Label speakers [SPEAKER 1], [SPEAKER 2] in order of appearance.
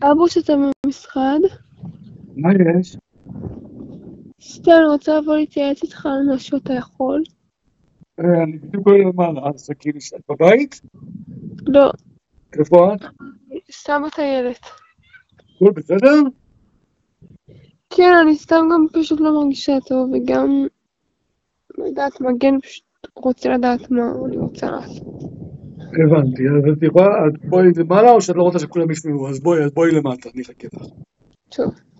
[SPEAKER 1] אבו שאתה במשרד?
[SPEAKER 2] מה יש?
[SPEAKER 1] סתם, אני רוצה לבוא להתייעץ איתך על משהו, אתה יכול?
[SPEAKER 2] אני בדיוק עולה למעלה, אז כאילו שאת בבית?
[SPEAKER 1] לא,
[SPEAKER 2] איפה את?
[SPEAKER 1] סתם בטיילת.
[SPEAKER 2] הכל בסדר?
[SPEAKER 1] כן, אני סתם גם פשוט לא מרגישה טוב, וגם לדעת מגן פשוט רוצה לדעת מה אני רוצה לעשות.
[SPEAKER 2] הבנתי, אז את יכולה, את בואי למעלה או שאת לא רוצה שכולם ישמעו, אז בואי למטה, אני אחכה לך.
[SPEAKER 1] טוב.